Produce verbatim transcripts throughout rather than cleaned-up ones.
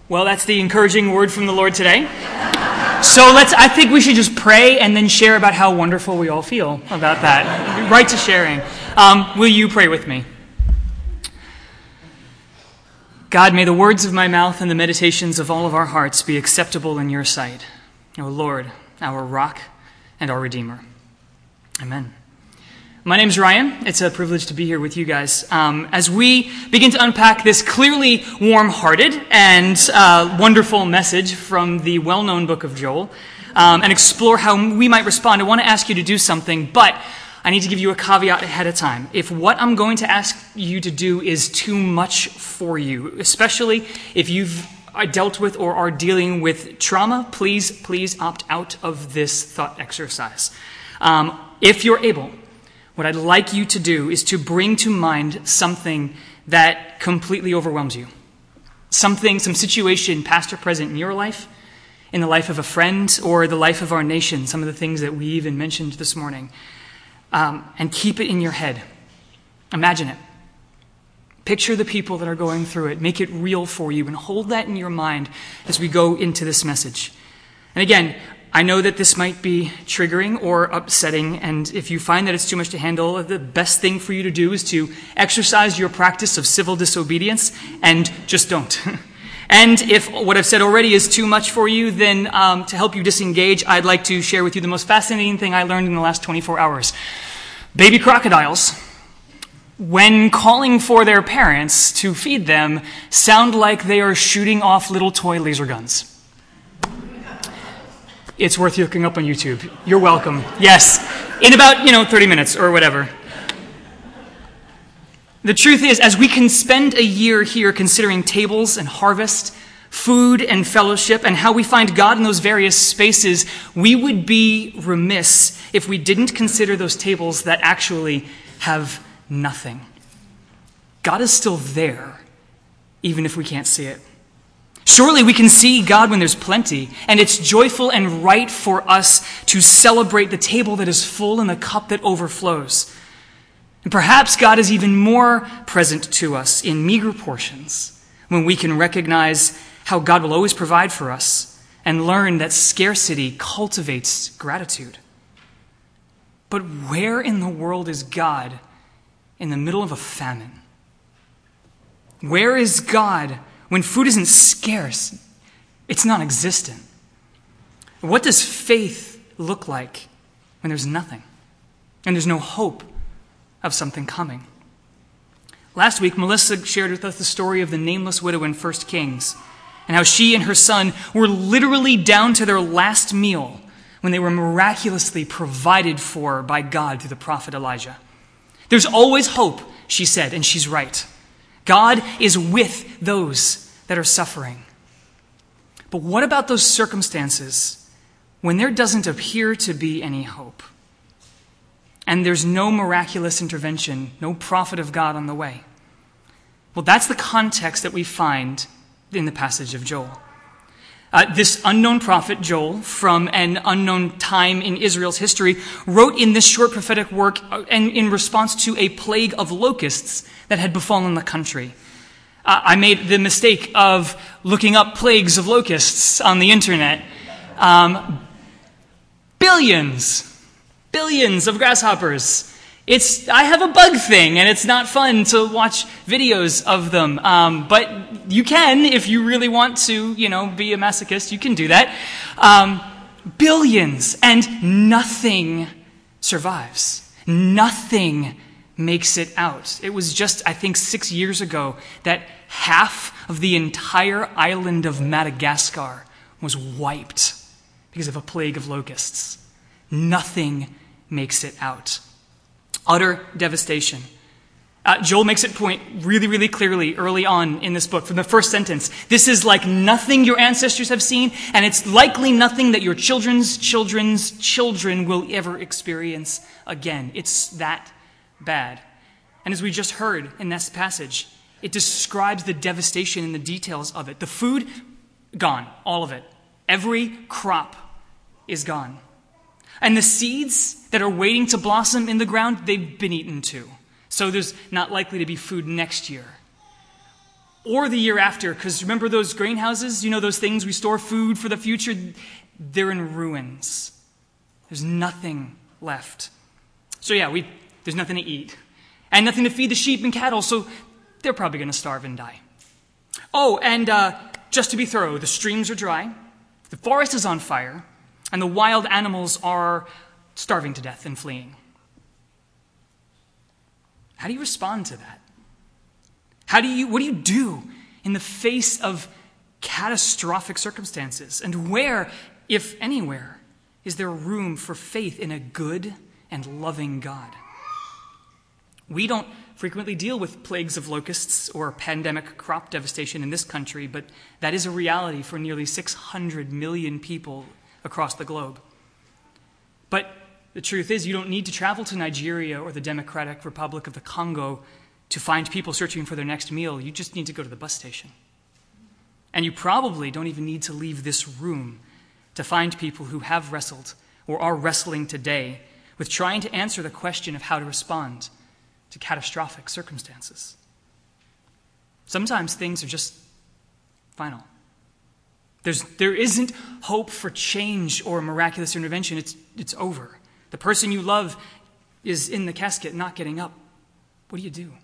Well, that's the encouraging word from the Lord today. So let's, I think we should just pray and then share about how wonderful we all feel about that. Right to sharing. Um, will you pray with me? God, may the words of my mouth and the meditations of all of our hearts be acceptable in your sight. O Lord, our rock and our Redeemer. Amen. My name's Ryan. It's a privilege to be here with you guys. Um, as we begin to unpack this clearly warm-hearted and uh, wonderful message from the well-known book of Joel, um, and explore how we might respond, I want to ask you to do something, but I need to give you a caveat ahead of time. If what I'm going to ask you to do is too much for you, especially if you've dealt with or are dealing with trauma, please, please opt out of this thought exercise. Um, if you're able, what I'd like you to do is to bring to mind something that completely overwhelms you. Something, some situation, past or present, in your life, in the life of a friend, or the life of our nation, some of the things that we even mentioned this morning. Um, and keep it in your head. Imagine it. Picture the people that are going through it. Make it real for you, and hold that in your mind as we go into this message. And again, I know that this might be triggering or upsetting, and if you find that it's too much to handle, the best thing for you to do is to exercise your practice of civil disobedience and just don't. And if what I've said already is too much for you, then um, to help you disengage, I'd like to share with you the most fascinating thing I learned in the last twenty-four hours. Baby crocodiles, when calling for their parents to feed them, sound like they are shooting off little toy laser guns. It's worth looking up on YouTube. You're welcome. Yes. In about, you know, thirty minutes or whatever. The truth is, as we can spend a year here considering tables and harvest, food and fellowship, and how we find God in those various spaces, we would be remiss if we didn't consider those tables that actually have nothing. God is still there, even if we can't see it. Surely we can see God when there's plenty, and it's joyful and right for us to celebrate the table that is full and the cup that overflows. And perhaps God is even more present to us in meager portions when we can recognize how God will always provide for us and learn that scarcity cultivates gratitude. But where in the world is God in the middle of a famine? Where is God when food isn't scarce? It's non-existent. What does faith look like when there's nothing and there's no hope of something coming? Last week, Melissa shared with us the story of the nameless widow in First Kings, and how she and her son were literally down to their last meal when they were miraculously provided for by God through the prophet Elijah. There's always hope, she said, and she's right. God is with those that are suffering. But what about those circumstances when there doesn't appear to be any hope? And there's no miraculous intervention, no prophet of God on the way. Well, that's the context that we find in the passage of Joel. Uh, this unknown prophet, Joel, from an unknown time in Israel's history, wrote in this short prophetic work and in response to a plague of locusts that had befallen the country. Uh, I made the mistake of looking up plagues of locusts on the internet. Um, billions. Billions of grasshoppers. It's I have a bug thing, and it's not fun to watch videos of them. Um, but you can, if you really want to, you know, be a masochist, you can do that. Um, billions, and nothing survives. Nothing makes it out. It was just, I think, six years ago that half of the entire island of Madagascar was wiped because of a plague of locusts. Nothing makes it out. Utter devastation. Uh, Joel makes it point really, really clearly early on in this book, from the first sentence. This is like nothing your ancestors have seen, and it's likely nothing that your children's children's children will ever experience again. It's that bad. And as we just heard in this passage, it describes the devastation and the details of it. The food, gone, all of it. Every crop is gone. And the seeds that are waiting to blossom in the ground, they've been eaten too. So there's not likely to be food next year. or the year after, because remember those grain houses? You know, those things we store food for the future? They're in ruins. There's nothing left. So yeah, we there's nothing to eat and nothing to feed the sheep and cattle, so they're probably going to starve and die. Oh, and uh, just to be thorough, the streams are dry, the forest is on fire, and the wild animals are starving to death and fleeing. How do you respond to that? How do you, what do you do in the face of catastrophic circumstances? And where, if anywhere, is there room for faith in a good and loving God? We don't frequently deal with plagues of locusts or pandemic crop devastation in this country, but that is a reality for nearly six hundred million people across the globe. But the truth is, you don't need to travel to Nigeria or the Democratic Republic of the Congo to find people searching for their next meal. You just need to go to the bus station. And you probably don't even need to leave this room to find people who have wrestled or are wrestling today with trying to answer the question of how to respond to catastrophic circumstances. Sometimes things are just final. There's, there isn't hope for change or miraculous intervention. It's, it's over. The person you love is in the casket, not getting up. What do you do?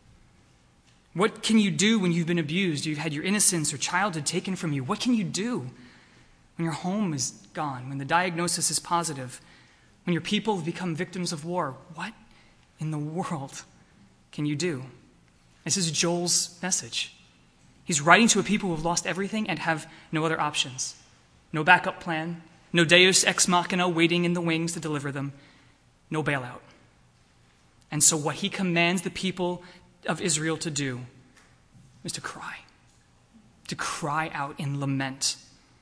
What can you do when you've been abused? You've had your innocence or childhood taken from you. What can you do when your home is gone, when the diagnosis is positive, when your people have become victims of war? What in the world can you do? This is Joel's message. He's writing to a people who have lost everything and have no other options. No backup plan, no deus ex machina waiting in the wings to deliver them, no bailout. And so what he commands the people of Israel to do is to cry, to cry out in lament.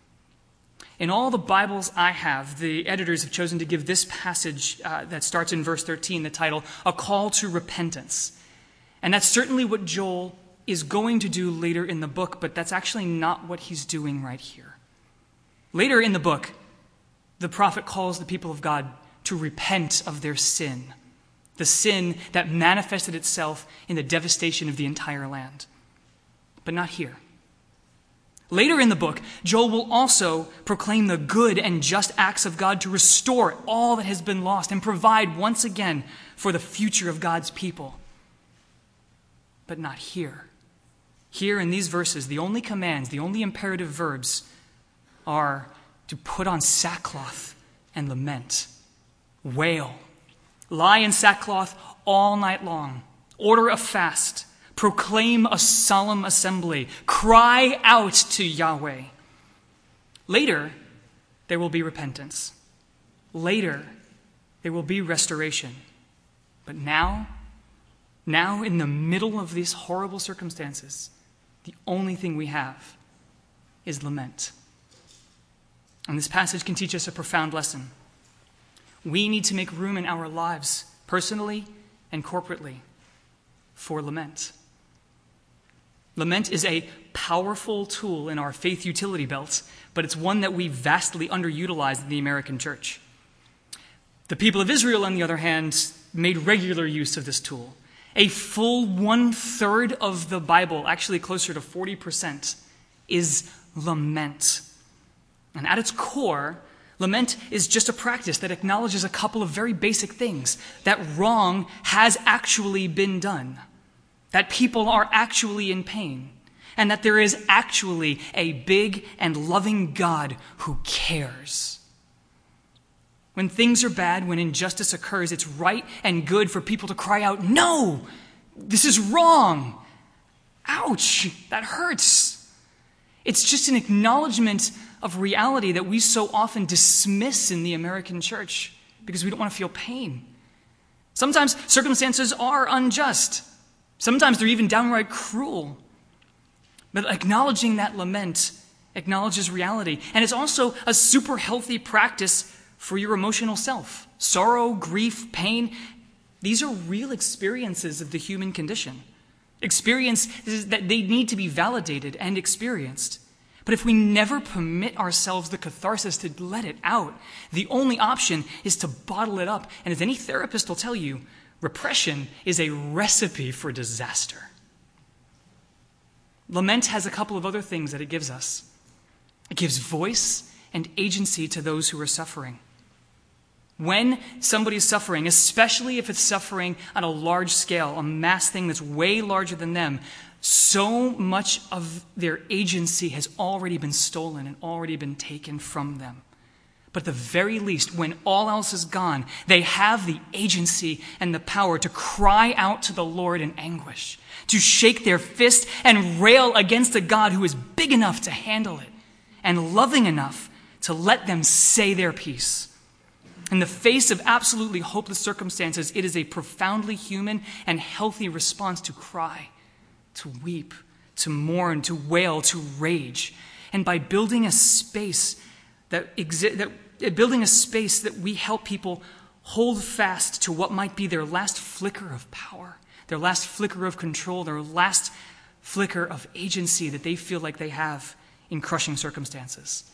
In all the Bibles I have, the editors have chosen to give this passage uh, that starts in verse thirteen the title, A Call to Repentance. And that's certainly what Joel is going to do later in the book, but that's actually not what he's doing right here. Later in the book, the prophet calls the people of God to repent of their sin, the sin that manifested itself in the devastation of the entire land. But not here. Later in the book, Joel will also proclaim the good and just acts of God to restore all that has been lost and provide once again for the future of God's people. But not here. Here in these verses, the only commands, the only imperative verbs are to put on sackcloth and lament, wail, lie in sackcloth all night long, order a fast, proclaim a solemn assembly, cry out to Yahweh. Later, there will be repentance. Later, there will be restoration. But now, now in the middle of these horrible circumstances, the only thing we have is lament. And this passage can teach us a profound lesson. We need to make room in our lives, personally and corporately, for lament. Lament is a powerful tool in our faith utility belt, but it's one that we vastly underutilize in the American church. The people of Israel, on the other hand, made regular use of this tool. A full one-third of the Bible, actually closer to forty percent, is lament. And at its core, lament is just a practice that acknowledges a couple of very basic things. That wrong has actually been done. That people are actually in pain. And that there is actually a big and loving God who cares. When things are bad, when injustice occurs, it's right and good for people to cry out, "No! This is wrong! Ouch! That hurts!" It's just an acknowledgement of reality that we so often dismiss in the American church because we don't want to feel pain. Sometimes circumstances are unjust. Sometimes they're even downright cruel. But acknowledging that lament acknowledges reality. And it's also a super healthy practice for your emotional self. Sorrow, grief, pain, these are real experiences of the human condition. Experiences that they need to be validated and experienced. But if we never permit ourselves the catharsis to let it out, the only option is to bottle it up. And as any therapist will tell you, repression is a recipe for disaster. Lament has a couple of other things that it gives us. It gives voice and agency to those who are suffering. When somebody is suffering, especially if it's suffering on a large scale, a mass thing that's way larger than them, so much of their agency has already been stolen and already been taken from them. But at the very least, when all else is gone, they have the agency and the power to cry out to the Lord in anguish, to shake their fist and rail against a God who is big enough to handle it and loving enough to let them say their piece. In the face of absolutely hopeless circumstances, it is a profoundly human and healthy response to cry, to weep, to mourn, to wail, to rage. And by building a space that exi- that building a space that we help people hold fast to what might be their last flicker of power, their last flicker of control, their last flicker of agency that they feel like they have in crushing circumstances.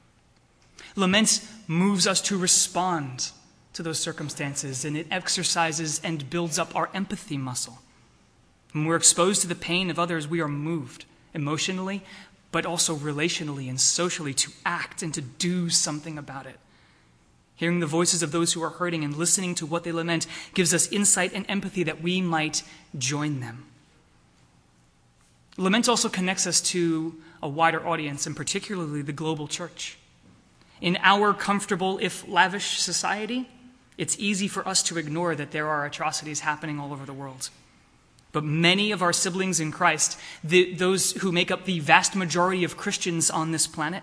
Lament moves us to respond to those circumstances, and it exercises and builds up our empathy muscle. When we're exposed to the pain of others, we are moved emotionally, but also relationally and socially to act and to do something about it. Hearing the voices of those who are hurting and listening to what they lament gives us insight and empathy that we might join them. Lament also connects us to a wider audience, and particularly the global church. In our comfortable, if lavish society, it's easy for us to ignore that there are atrocities happening all over the world. But many of our siblings in Christ, the, those who make up the vast majority of Christians on this planet,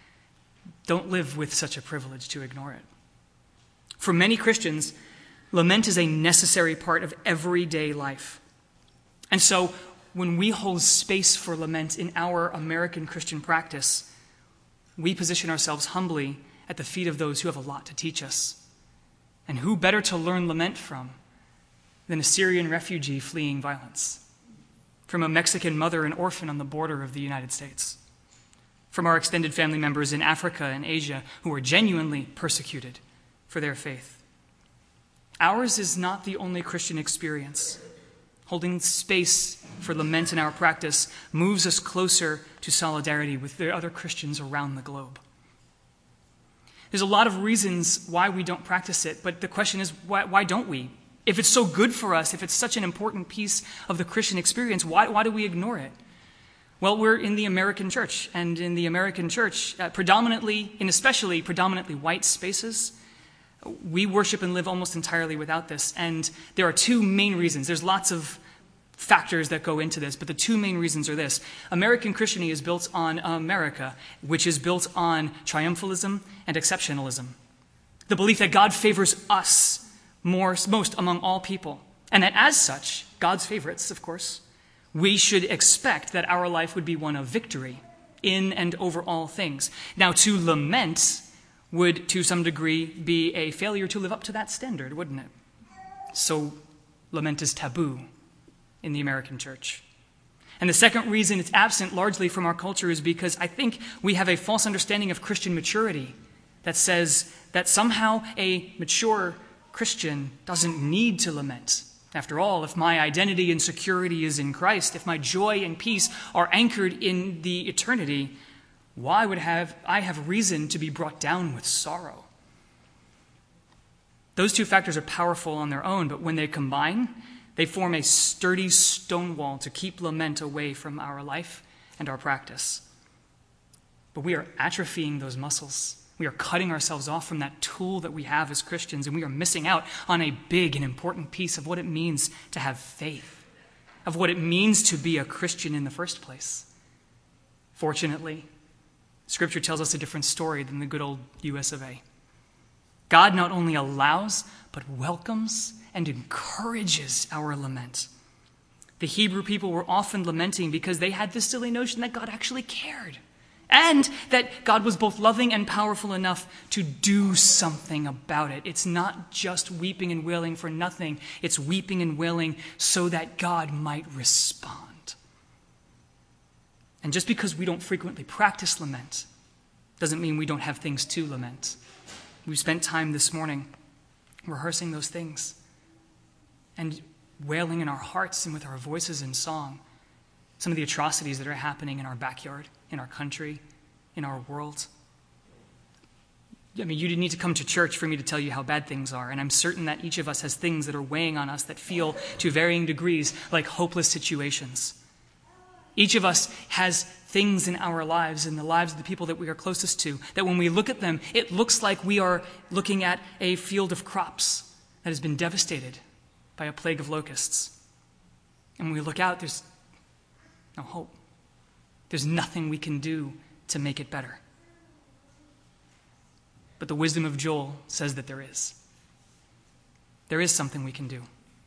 don't live with such a privilege to ignore it. For many Christians, lament is a necessary part of everyday life. And so, when we hold space for lament in our American Christian practice, we position ourselves humbly at the feet of those who have a lot to teach us. And who better to learn lament from than a Syrian refugee fleeing violence, from a Mexican mother and orphan on the border of the United States, from our extended family members in Africa and Asia who are genuinely persecuted for their faith. Ours is not the only Christian experience. Holding space for lament in our practice moves us closer to solidarity with the other Christians around the globe. There's a lot of reasons why we don't practice it, but the question is, why, why don't we? If it's so good for us, if it's such an important piece of the Christian experience, why, why do we ignore it? Well, we're in the American church, and in the American church, uh, predominantly, in especially predominantly white spaces, we worship and live almost entirely without this. And there are two main reasons. There's lots of factors that go into this, but the two main reasons are this. American Christianity is built on America, which is built on triumphalism and exceptionalism. The belief that God favors us more, most among all people, and that as such, God's favorites, of course, we should expect that our life would be one of victory in and over all things. Now, to lament would, to some degree, be a failure to live up to that standard, wouldn't it? So, lament is taboo in the American church. And the second reason it's absent largely from our culture is because I think we have a false understanding of Christian maturity that says that somehow a mature Christian doesn't need to lament. After all, if my identity and security is in Christ, if my joy and peace are anchored in the eternity, why would have I have reason to be brought down with sorrow? Those two factors are powerful on their own, but when they combine, they form a sturdy stone wall to keep lament away from our life and our practice. But we are atrophying those muscles. We are cutting ourselves off from that tool that we have as Christians, and we are missing out on a big and important piece of what it means to have faith, of what it means to be a Christian in the first place. Fortunately, Scripture tells us a different story than the good old U S of A. God not only allows, but welcomes and encourages our lament. The Hebrew people were often lamenting because they had this silly notion that God actually cared, and that God was both loving and powerful enough to do something about it. It's not just weeping and wailing for nothing. It's weeping and wailing so that God might respond. And just because we don't frequently practice lament doesn't mean we don't have things to lament. We spent time this morning rehearsing those things and wailing in our hearts and with our voices in song some of the atrocities that are happening in our backyard, in our country, in our world. I mean, you didn't need to come to church for me to tell you how bad things are, and I'm certain that each of us has things that are weighing on us that feel, to varying degrees, like hopeless situations. Each of us has things in our lives, in the lives of the people that we are closest to, that when we look at them, it looks like we are looking at a field of crops that has been devastated by a plague of locusts. And when we look out, there's no hope. There's nothing we can do to make it better. But the wisdom of Joel says that there is. There is something we can do.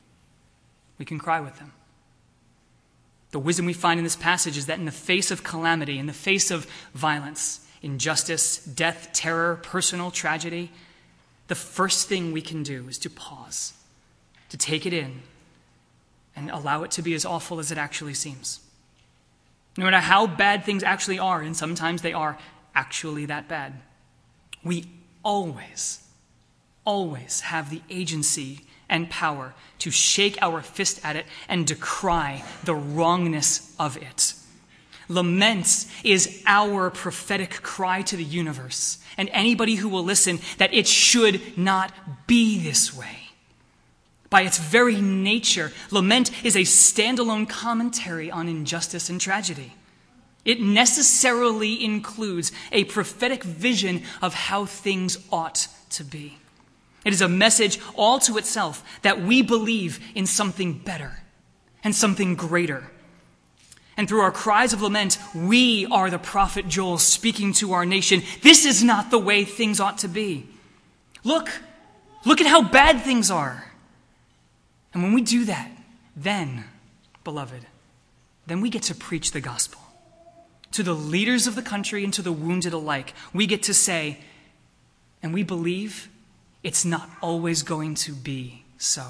We can cry with them. The wisdom we find in this passage is that in the face of calamity, in the face of violence, injustice, death, terror, personal tragedy, the first thing we can do is to pause, to take it in, and allow it to be as awful as it actually seems. No matter how bad things actually are, and sometimes they are actually that bad, we always, always have the agency and power to shake our fist at it and decry the wrongness of it. Lament is our prophetic cry to the universe and anybody who will listen that it should not be this way. By its very nature, lament is a standalone commentary on injustice and tragedy. It necessarily includes a prophetic vision of how things ought to be. It is a message all to itself that we believe in something better and something greater. And through our cries of lament, we are the prophet Joel speaking to our nation. This is not the way things ought to be. Look, look at how bad things are. And when we do that, then, beloved, then we get to preach the gospel. To the leaders of the country and to the wounded alike, we get to say, and we believe it's not always going to be so.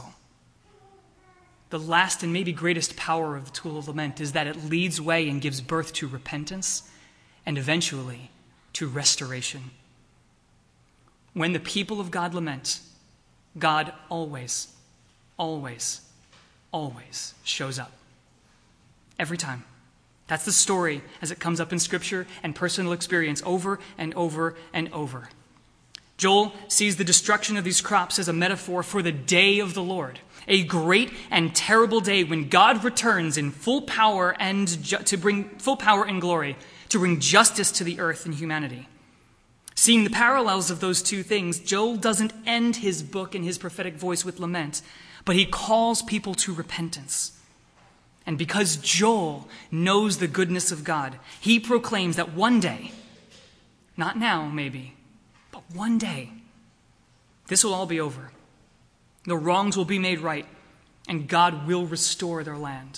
The last and maybe greatest power of the tool of lament is that it leads way and gives birth to repentance and eventually to restoration. When the people of God lament, God always, always, always shows up. Every time. That's the story as it comes up in Scripture and personal experience over and over and over. Joel sees the destruction of these crops as a metaphor for the day of the Lord, a great and terrible day when God returns in full power and ju- to bring full power and glory, to bring justice to the earth and humanity. Seeing the parallels of those two things, Joel doesn't end his book in his prophetic voice with lament, but he calls people to repentance. And because Joel knows the goodness of God, he proclaims that one day, not now maybe, but one day, this will all be over. The wrongs will be made right, and God will restore their land.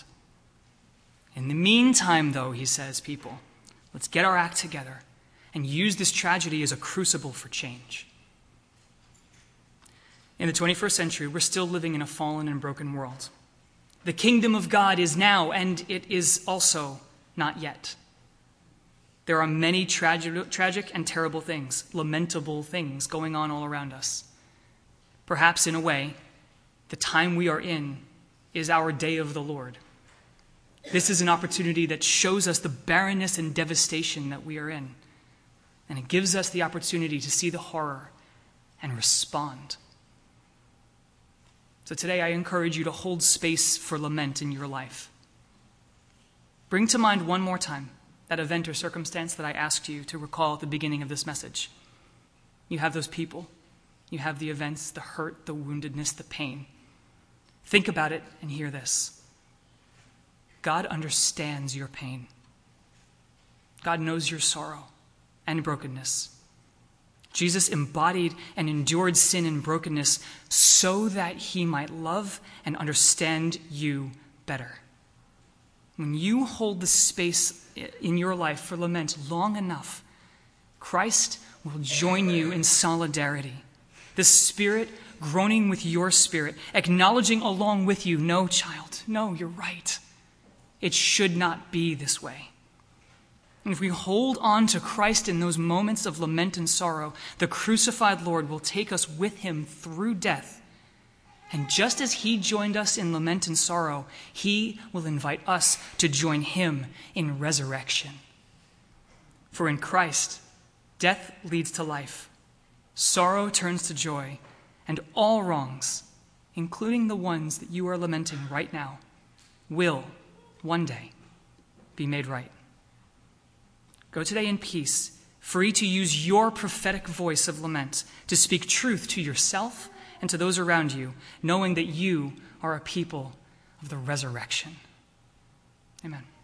In the meantime, though, he says, people, let's get our act together and use this tragedy as a crucible for change. In the twenty-first century, we're still living in a fallen and broken world. The kingdom of God is now, and it is also not yet. There are many tragic, tragic and terrible things, lamentable things going on all around us. Perhaps, in a way, the time we are in is our day of the Lord. This is an opportunity that shows us the barrenness and devastation that we are in. And it gives us the opportunity to see the horror and respond. So today I encourage you to hold space for lament in your life. Bring to mind one more time that event or circumstance that I asked you to recall at the beginning of this message. You have those people. You have the events, the hurt, the woundedness, the pain. Think about it and hear this. God understands your pain. God knows your sorrow and brokenness. Jesus embodied and endured sin and brokenness so that he might love and understand you better. When you hold the space in your life for lament long enough, Christ will join you in solidarity. The Spirit groaning with your spirit, acknowledging along with you, no, child, no, you're right. It should not be this way. And if we hold on to Christ in those moments of lament and sorrow, the crucified Lord will take us with him through death And just as he joined us in lament and sorrow, he will invite us to join him in resurrection. For in Christ, death leads to life, sorrow turns to joy, and all wrongs, including the ones that you are lamenting right now, will one day be made right. Go today in peace, free to use your prophetic voice of lament to speak truth to yourself and to those around you, knowing that you are a people of the resurrection. Amen.